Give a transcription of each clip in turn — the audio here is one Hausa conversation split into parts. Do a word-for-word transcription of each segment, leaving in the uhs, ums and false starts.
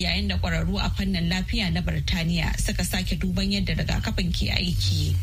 yayin da ƙwararru a fannin lafiya na Birtaniya suka sake duban yadda rigakafin ke aiki.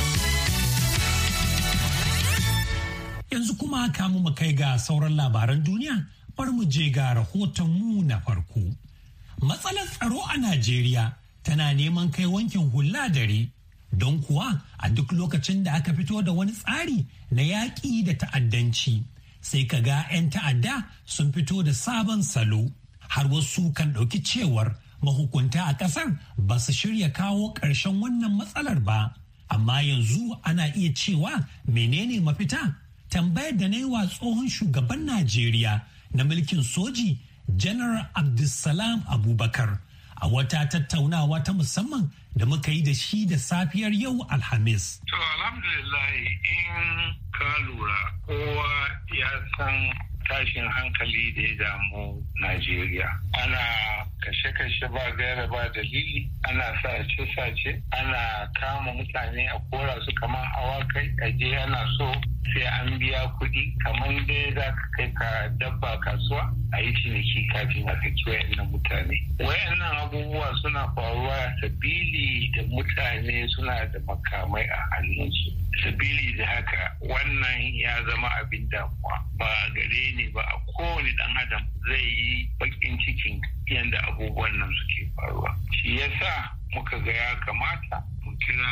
Yanzu kuma kamu mu kai ga sauran labaran duniya, bar mu je ga rahotonmu na farko. Matsalar tsaro a Najeriya tana neman kai wankin hula dare, don kuwa a duk lokacin da aka fito da wani tsari na yaƙi da ta'addanci, sai ka ga 'yan ta'adda sun fito da sabon salo. Har wasu kan ɗauki cewar mahukunta a ƙasar ba su shirya kawo ƙarshen wannan matsalar ba. Amma yanzu ana iya cewa menene mafita? Tambayar da na yi wa tsohon shugaban Najeriya na mulkin soji, General Abdulsalam Abubakar, a wata tattaunawa ta musamman da muka yi da shi da safiyar yau Alhamis. To alhamdulillah, in ka lura kowa ya san tashin hankali da ya damu Najeriya. Ana kashe-kashe ba gaira ba dalili, ana sace-sace, ana kama mutane a kora su kamar awakai, aje ana so sai an biya kuɗi kamar dai za ka kai ka dabba kasuwa a yi ciniki kafin a saki wayannan mutane. Wayannan abubuwa suna faruwa sabili da mutane suna da makamai a hannunsu. Sabili da haka wannan ya zama abin damuwa ba gare ni ba, a kowane ɗan adam zai yi bakin cikin yadda abubuwan nan suke faruwa. Shi yasa muka ga ya kamata mu kira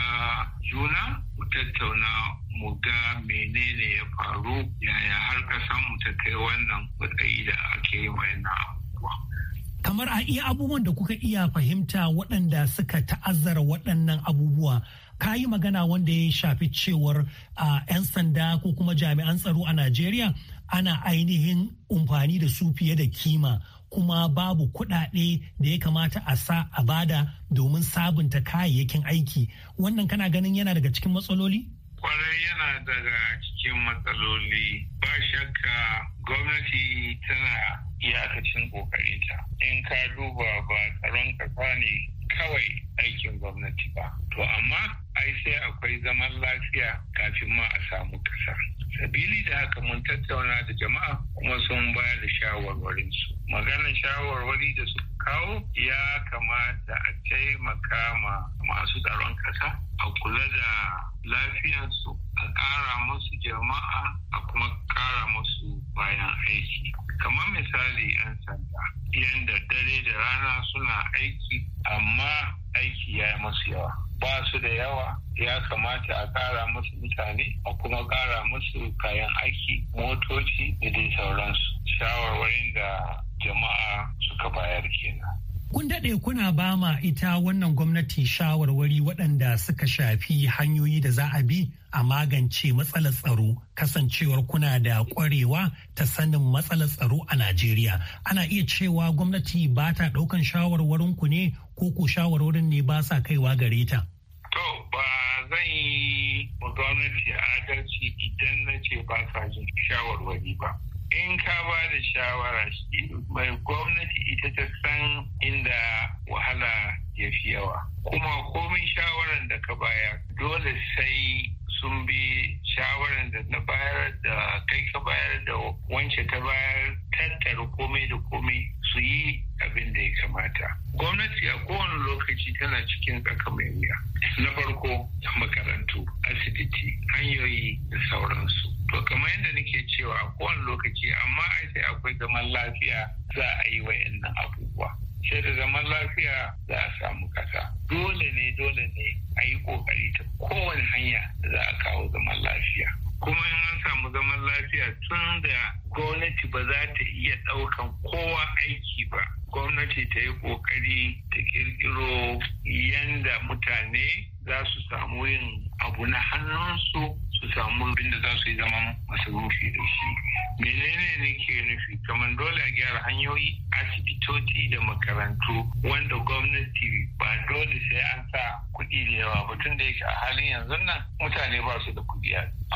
juna mu tattauna mu ga menene ya faru, yaya har kasan mu ta kai wannan matsayi da ake yi wayannan abubuwa. Kamar a iya abubuwan da kuka iya fahimta waɗanda suka ta'azzara waɗannan abubuwa, ka yi magana wanda ya shafi cewar a 'yan sanda ko kuma jami'an tsaro a Najeriya ana ainihin amfani da su fiye da kima, kuma babu kuɗaɗe da ya kamata a sa a bada domin sabunta kayayyakin aiki. Wannan kana ganin yana daga cikin matsaloli? Kwarai yana daga cikin matsaloli. Ba shakka gwamnati tana iyakacin kokarinta. In ka duba ba tsaron kasa ne kawai aikin gwamnati ba. To amma ai sai akwai zaman lafiya kafin ma a samu kasa. Sabili da haka mun tattauna da jama'a kuma sun bayar da shawarwarinsu. Maganar shawarwari da suka kawo ya kamata a taimaka ma masu tsaron kasa, a kula da lafiyarsu, a ƙara musu jama'a, a kuma ƙara musu bayan aiki. Kamar misali 'yan sanda, yadda dare da rana suna aiki amma aiki ya yi masu yawa. Ba su da yawa, ya kamata a ƙara musu mutane, a kuma ƙara musu kayan aiki, motoci da dai sauransu. Shawarwarin da jama'a suka bayar kenan. Kun daɗe kuna ba ma ita wannan gwamnati shawarwari waɗanda suka shafi hanyoyi da za a bi a magance matsalar tsaro, kasancewar kuna da ƙwarewa ta sanin matsalar tsaro a Najeriya. Ana iya cewa gwamnati ba ta ɗaukan shawarwarinku ne ko ko shawarwarin ne ba sa kaiwa gare ta? To ba zan yi wa gwamnati adalci idan na ce ba sa jin shawarwari ba. In ka ba da shawara shi mai gwamnati ita ta san inda wahala ya fi yawa. Kuma komin shawaran da ka bayar dole sai sun bi shawaran da na bayar da kai ka bayar da wance ta bayar, tattara komai da komai su yi abin da ya kamata. Gwamnati a kowane lokaci tana cikin tsaka mai wuya. Na farko makarantu, asibiti, hanyoyi da sauransu. To kamar yadda nake cewa a kowane lokaci, amma ai sai akwai zaman lafiya za a yi wa'annan abubuwa. Sai da zaman lafiya za a samu kasa. Dole ne dole ne a yi kokari ta kowane hanya da za a kawo zaman lafiya. Kuma in an samu zaman lafiya tun da gwamnati ba za ta iya ɗaukan kowa aiki ba. Gwamnati ta yi kokari ta kirkiro yanda mutane za su samu yin abu na hannunsu, su samu abin da za su yi zaman masarufi da shi. Menene ne ke nufi? Kamar dole a gyara hanyoyi, asibitoci da makarantu wanda gwamnati ba dole sai an sa kuɗi da yawa ba, tun da yake a halin yanzu nan mutane ba su da kuɗi.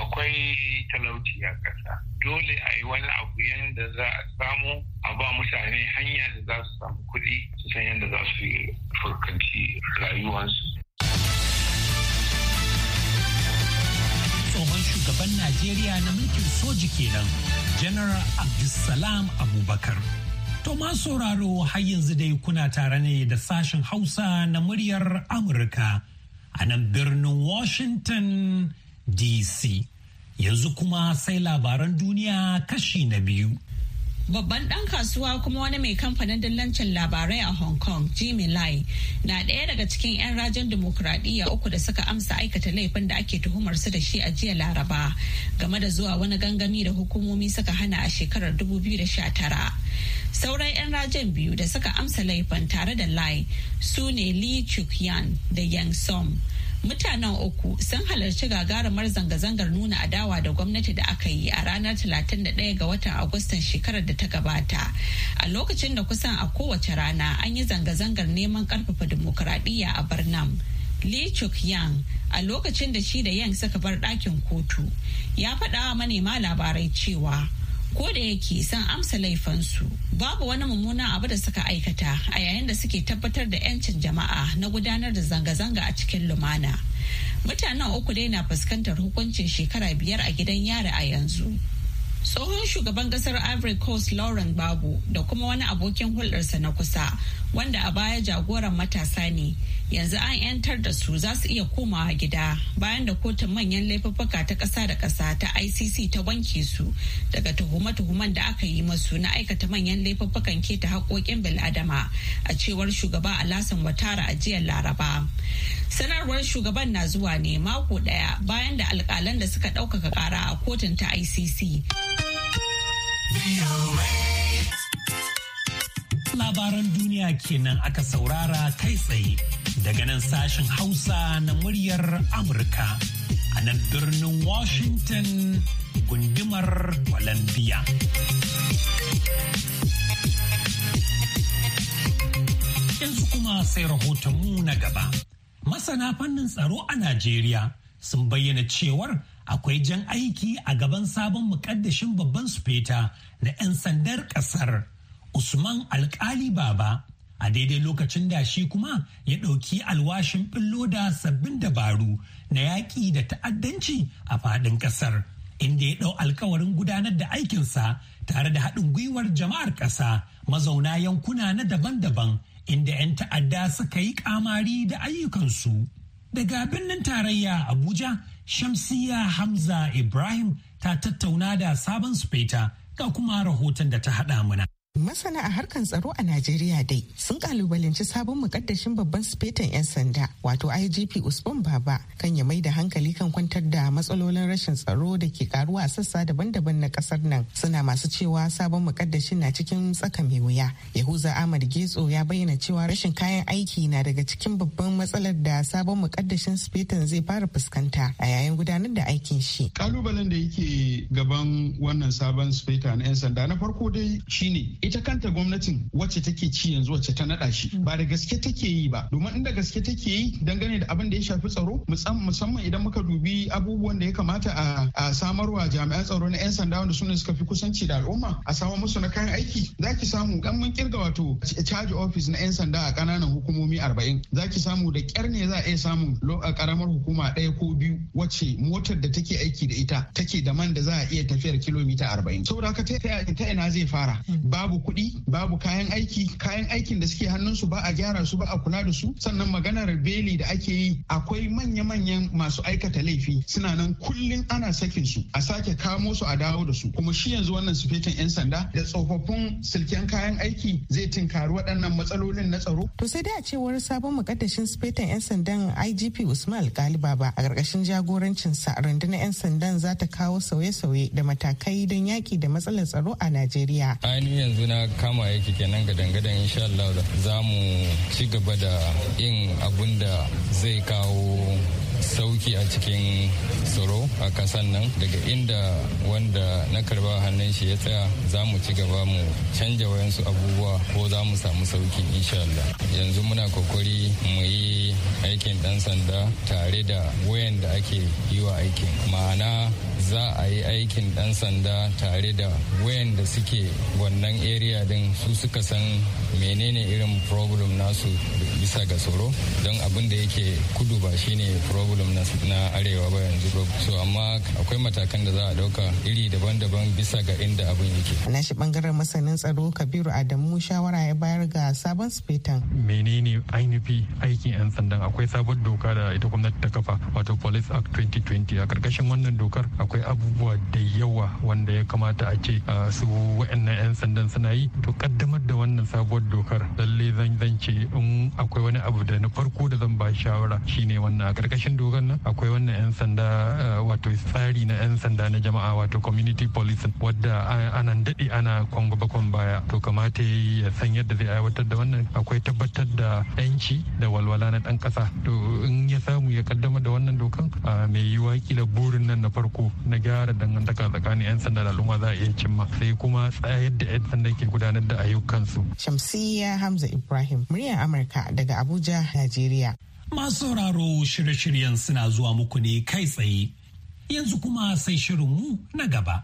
Akwai talauci a ƙasa. Dole a yi wani abu yadda za a samu a ba mutane hanya da za su samu kuɗi su san yadda za su yi furkanci rayuwarsu. Tsohon shugaban Najeriya na mulkin soji kenan, General Abdulsalam Abubakar. To ma sauraro har yanzu dai kuna tare ne da sashen Hausa na muryar Amurka a nan birnin Washington D C. Yanzu kuma sai labaran duniya kashi na biyu. Babban ɗan kasuwa kuma wani mai kamfanin dillancin labarai a Hong Kong, Jimmy Lai, na ɗaya daga cikin 'yan rajin dimokuraɗiyya uku da suka amsa aikata laifin da ake tuhumar su da shi a jiya Laraba game da zuwa wani gangami da hukumomi suka hana a shekarar dubu biyu da sha tara. Sauran 'yan rajin biyu da suka amsa laifin tare da Lai su ne Lee Chuk Yan da Yang Som. Mutanen uku sun halarci gagarumar zanga-zangar nuna adawa da gwamnati da aka yi a ranar talatin da ɗaya ga watan Agustan shekarar da ta gabata. A lokacin da kusan a kowace rana an yi zanga-zangar neman ƙarfafa dimokuraɗiyya a Barnam. Lee Chuk Yang, a lokacin da shi da Yang suka bar ɗakin kotu, ya faɗa wa manema labarai cewa ko da yake sun amsa laifansu babu wani mummunan abu da suka aikata a yayin da suke tabbatar da 'yancin jama'a na gudanar da zanga-zanga a cikin lumana. Mutanen uku dai na fuskantar hukuncin shekara biyar a gidan yari a yanzu. Tsohon shugaban kasar Ivory Coast Laurent Gbagbo da kuma wani abokin hulɗarsa na kusa wanda a baya jagoran matasa ne, yanzu an 'yantar da su za su iya komawa gida bayan da kotun manyan laifuffuka ta ƙasa da ƙasa ta I C C ta wanke su daga tuhume-tuhumen da aka yi masu na aikata manyan laifuffukan keta haƙoƙin bil'adama, a cewar shugaba Alassane Ouattara a jiya Laraba. Sanarwar shugaban na zuwa ne mako ɗaya bayan da alƙalan da suka ɗaukaka ƙara a kotun ta I C C. Labaran duniya kenan aka saurara kai tsaye daga nan sashen Hausa na muryar Amurka a nan birnin Washington gundumar Columbia. Yanzu kuma sai rahotonmu na gaba. Masana fannin tsaro a Najeriya sun bayyana cewar akwai jan aiki a gaban sabon mukaddashin babban sufeta na 'yan sandar kasar Usman Alkali Baba, a daidai lokacin da shi kuma ya ɗauki alwashin ɓillo da sabbin dabaru na yaƙi da ta'addanci a faɗin ƙasar, inda ya ɗau alkawarin gudanar da aikinsa tare da haɗin gwiwar jama'ar ƙasa mazauna yankuna na daban-daban inda 'yan ta'adda suka yi ƙamari da ayyukansu. Daga birnin tarayya Abuja, Shamsiya Hamza Ibrahim ta tattauna da sabon sufeta ga kuma rahoton da ta haɗa mana. Masana a harkar tsaro a Najeriya dai sun kalubalanci sabon mukaddashin babban sufetan 'yan sanda wato I G P Usman Baba kan ya mai da hankali kan kwantar da matsalolin rashin tsaro da ke karuwa a sassa daban-daban na kasar nan. Suna masu cewa sabon mukaddashin na cikin tsaka mai wuya. Yahuza Ahmad Getso ya bayyana cewa rashin kayan aiki na daga cikin babban matsalar da sabon mukaddashin sufetan zai fara fuskanta a yayin gudanar da aikin shi. Kalubalen da yake gaban wannan sabon sufeta na 'yan sanda na farko dai shine ita kanta gwamnatin wacce take ci yanzu wacce ta nada shi ba da gaske take yi ba, domin inda gaske take yi dangane da abin da ya shafi tsaro musamman idan muka dubi abubuwan da ya kamata a samarwa jami'an tsaro na 'yan sanda wanda sune suka fi kusanci da al'umma a samar musu na kayan aiki. Zaki samu kan mun kirga wato charge office na 'yan sanda a kananan hukumomi arba'in, zaki samu da kyar ne za a iya samun karamar hukuma ɗaya ko biyu wacce motar da take aiki da ita take da man da za a iya tafiyar kilomita arba'in. Saboda haka ta ina zai fara? Babu kuɗi, babu kayan aiki, kayan aikin da suke hannunsu ba a gyara su ba a kula da su. Sannan maganar beli da ake yi, akwai manya-manyan masu aikata laifi suna nan kullum ana sakin su a sake kamo su a dawo da su. Kuma shi yanzu wannan sufetan 'yan sanda da tsofaffin silken kayan aiki zai tinkari waɗannan matsalolin na tsaro. To sai dai a cewar sabon mukaddashin sufetan 'yan sandan I G P Usman Alkali Baba a ƙarƙashin jagorancinsa rundunar 'yan sandan za ta kawo sauye-sauye da matakai don yaƙi da matsalar tsaro a Najeriya. Yanzu na kama yake kenan gadan-gadan insha Allah za mu ci gaba da yin abun da zai kawo sauki a cikin tsaro a kasan nan. Daga inda wanda na karba hannun shi ya tsaya za mu ci gaba mu canja wayansu abubuwa ko za mu samu sauki insha Allah. Yanzu muna kokari mu yi aikin dan sanda tare da wayan da ake yi wa aikin, ma'ana za a yi aikin ɗan sanda tare da wayanda suke wannan area din su suka san menene irin problem nasu bisa ga tsaro don abin da yake kudu ba shine problem na arewa ba yanzu. So amma akwai matakan da za a dauka iri daban-daban bisa ga inda abin yake. Na shi bangaren masanin tsaro Kabiru Adamu shawara ya bayar ga sabon sufetan. Menene ainihi aikin 'yan sandan? Akwai sabon doka da ita gwamnati ta kafa wato Police Act twenty twenty. A karkashin wannan dokar akwai abubuwa da yawa wanda ya kamata a ce su wa'annan 'yan sandan suna yi. To kaddamar da wannan sabuwar dokar lalle zan zan ce in akwai wani abu da na farko da zan ba shawara shine wannan a karkashin dokar nan akwai wannan 'yan sanda wato tsari na 'yan sanda na jama'a wato community policing wadda ana daɗe ana kwango bakon baya to kamata ya san yadda zai aiwatar da wannan. Akwai tabbatar da 'yanci da walwala na ɗan ƙasa to in ya samu ya kaddamar da wannan dokan mai yiwuwa kila burin nan na farko na gyara dangantaka tsakanin 'yan sanda da al'umma za a iya cimma sai kuma tsayar da 'yan sanda ke gudanar da ayyukansu. Shamsiyya Hamza Ibrahim muryar Amurka daga Abuja, Najeriya. Masu sauraro shirye-shiryen suna zuwa muku ne kai tsaye. Yanzu kuma sai shirinmu na gaba.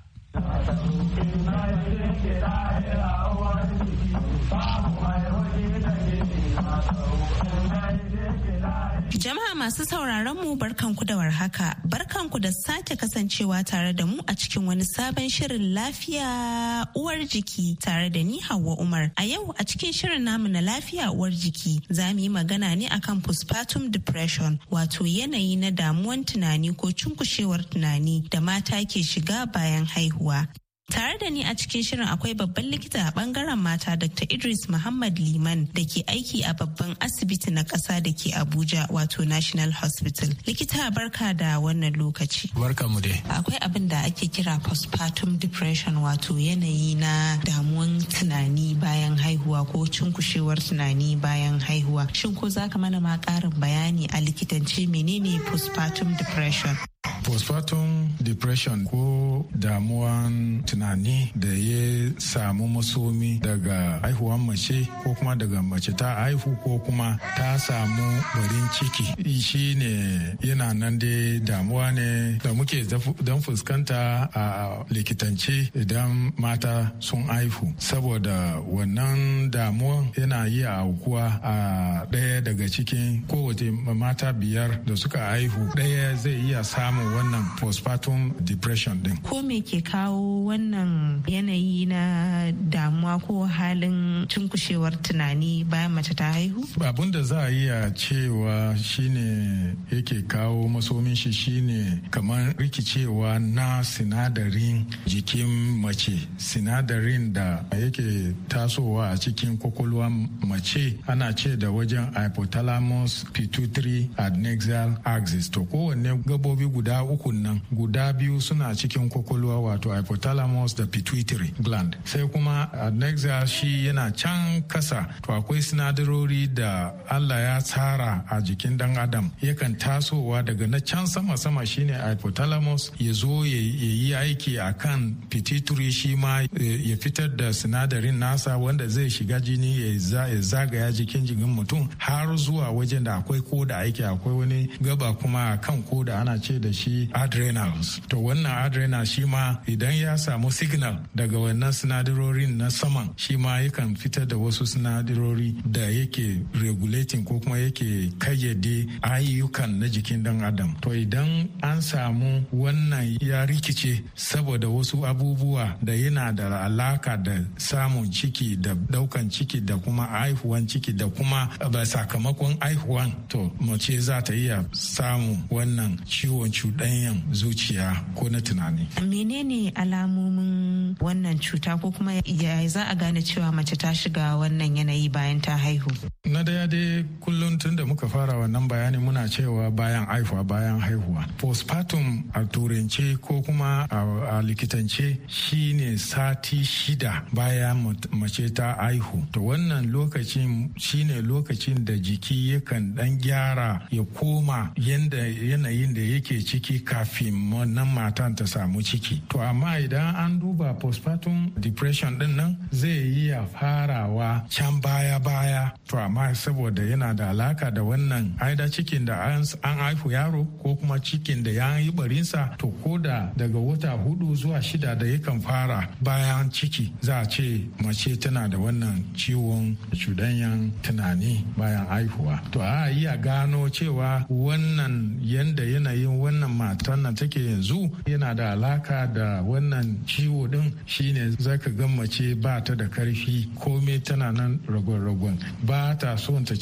Jama'a masu sauraron mu barkanku da warhaka, barkanku da sake kasancewa tare da mu a cikin wani sabon shirin lafiya uwar jiki tare da ni Hauwa Umar. A yau a cikin shirin namu na lafiya uwar jiki za mu yi magana ne akan postpartum depression wato yanayi na damuwan tunani ko cunkushewar tunani da mata ke shiga bayan haihuwa. Tare da ni a cikin shirin akwai babban likita a bangaren mata Doctor Idris Muhammad Liman da ke aiki a babban asibiti na ƙasa da ke Abuja wato National Hospital. Likita barka da wannan lokaci. Barka mu dai. Akwai abin da ake kira postpartum depression wato yanayi na damuwan tunani bayan haihuwa ko cunkushewar tunani bayan haihuwa. Shin ko za ka mana ma ƙarin bayani a likitance menene postpartum depression? Postpartum depression ko damuwan tunani da ya samu masomi daga haihuwan mace ko kuma daga mace ta haihu ko kuma ta samu barin ciki shi ne yana nan dai damuwa ne da muke don fuskanta a likitance idan mata sun haihu saboda wannan damuwan yana yi a aukuwa a ɗaya daga cikin kowace mata biyar da suka haihu ɗaya zai iya samun wannan postpartum depression din. Ko me ke kawo wannan yanayi na damuwa ko halin cunkushewar tunani bayan mace ta haihu? Abin da za a iya cewa shine yake kawo masomin shi shine kamar rikicewa na sinadarin jikin mace, sinadarin da yake tasowa a cikin kwakwalwa mace ana ce da wajen hypothalamus pituitary adnexal axis. To kowanne gabobi guda uku nan guda biyu suna cikin kwakwalwa wato hypothalamus da pituitary gland sai kuma adnexal shi yana can kasa to akwai sinadarori da Allah ya tsara a jikin dan adam yakan tasowa daga na can sama-sama shine hypothalamus ya zo ya yi aiki akan pituitary shi ma ya fitar da sinadarin nasa wanda zai shiga jini ya zagaya jikin jikin mutum har zuwa wajen da akwai koda aiki akwai wani gaba kuma kan koda ana ce da shi adrenals to wannan adrenal shi ma idan ya samu signal daga wannan sinadarorin na saman shi ma yakan fitar da wasu sinadarori da yake regulating ko kuma yake kayyade ayyukan na jikin dan adam to idan an samu wannan ya rikice saboda wasu abubuwa da yana da alaka da samun ciki da daukan ciki da kuma haihuwan ciki da kuma sakamakon haihuwan to mace za ta iya samun wannan ciwon cuɗanyan zuciya ko na tunani. Menene alamomin wannan cuta ko kuma ya za a gane cewa mace ta shiga wannan yanayi bayan ta haihu? Na daya dai kullum tun da muka fara wannan bayani muna cewa bayan haihuwa bayan haihuwa. Postpartum a turance ko kuma a likitance shine sati shida bayan mace ta haihu. To wannan lokacin shine lokacin da jiki yakan dan gyara ya koma yanda yanayin da yake ciki kwanaki kafin wannan matan ta samu ciki. To amma idan an duba postpartum depression din nan zai iya farawa can baya-baya. To amma saboda yana da alaka da wannan haida cikin da an haifu yaro ko kuma cikin da ya yi barinsa, to ko da daga wata hudu zuwa shida da yakan fara bayan ciki za a ce mace tana da wannan ciwon cudanyan tunani bayan haihuwa. To a iya gano cewa wannan yanda yanayin wannan matan nan take yanzu yana da alaka da wannan ciwo din, shine zaka ga mace ba ta da karfi, komai tana nan ragon-ragon, ba ta son ta